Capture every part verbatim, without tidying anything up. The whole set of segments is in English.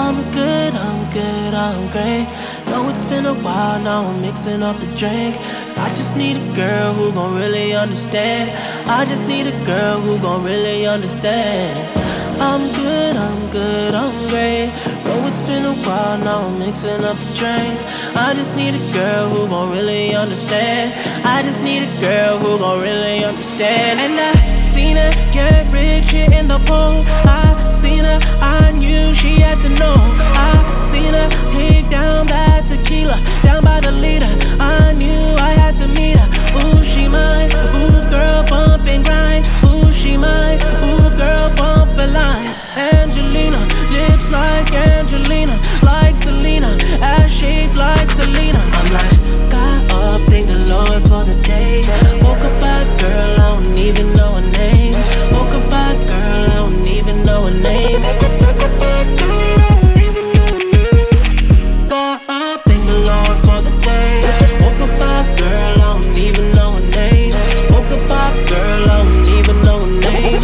I'm good, I'm good, I'm great. Know it's been a while, now I'm mixing up the drink. I just need a girl who gon' really understand. I just need a girl who gon' really understand. I'm good, I'm good, I'm great. Know it's been a while, now I'm mixing up the drink. I just need a girl who gon' really understand. I just need a girl who gon' really understand. And I seen her get rich here in the pool. I seen her, I knew she had to know. I seen her take down that tequila, down by the leader. I knew I had to meet her. Ooh, she mine. Ooh, girl, bump and grind. Ooh, she mine. Ooh, girl, bump a line. Angelina, lips like Angelina, like Selena, ass shaped like Selena. I'm like, got up, thank the Lord for the day. Woke up by girl, I don't even know her name. Woke up by girl, I don't even know her name. Woke up by girl, I don't even know her name. Got up, thank the Lord for the day. Woke up by girl, I don't even know her name. Woke up by girl, I don't even know her name.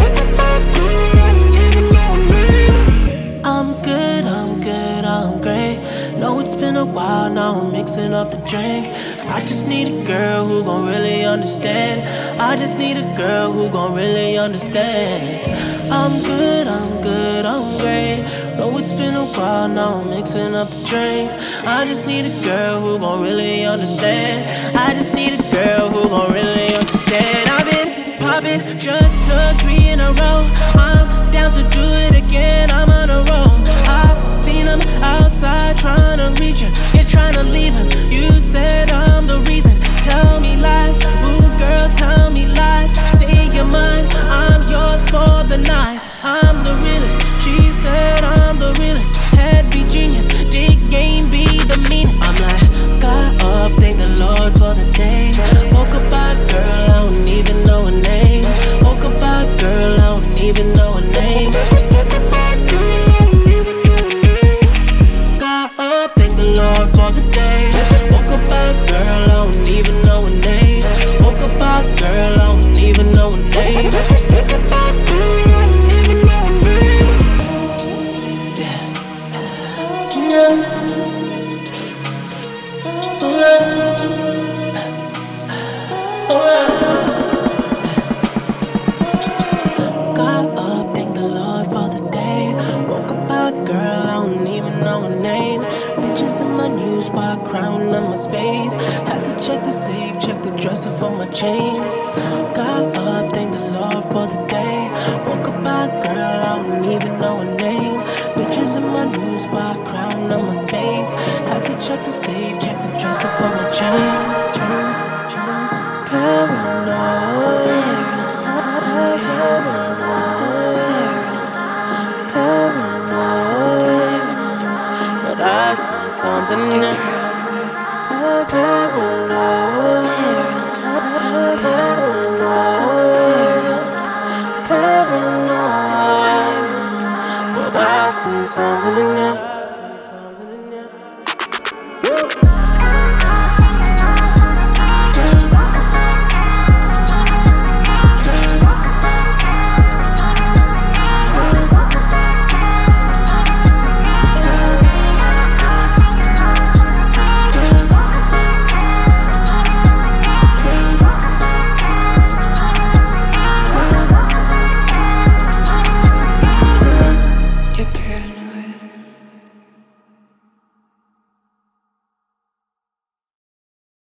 I'm good, I'm good, I'm great. Know it's been a while, now I'm mixing up the drink. I just need a girl who gon' really understand. I just need a girl who gon' really understand. I'm good, I'm good, I'm great. Know it's been a while, now I'm mixing up the drink. I just need a girl who gon' really understand. I just need a girl who gon' really understand. I've been poppin', just took three in a row. I'm down to do it again, I'm on a roll. I seen him outside trying to reach him, yeah, trying to leave him. You said I'm the reason, tell me lies. Ooh, girl, tell me lies. Say you're mine, I'm yours for the night. I'm the realest, she said I'm the realest. Head be genius, dick game be the meanest. I'm like, got up, thank the Lord for the day. Woke up by girl, I don't even know her name. Woke up by girl, I don't even know her name. Woke up by girl, I don't even know her name. Got up, thank the Lord for the day. Woke up by girl, I don't even know her name. Woke up by girl, I don't even know her name. Woke up by girl, I don't even know her name. Yeah. Yeah. Got up, thank the Lord for the day. Woke up by girl, I don't even know her name. Bitches in my new spot, crown on my space. Had to check the safe, check the dresser for my chains. Got up, thank the Lord for the day. Woke up by girl, I don't even know her name. Bitches in my new spot, crown on my space. Had to check the safe, check the dresser for my chains. Turn, turn, paranoid. Paranoid. Paranoid. But I see something new. Paranoid. Paranoid. Paranoid. But I see something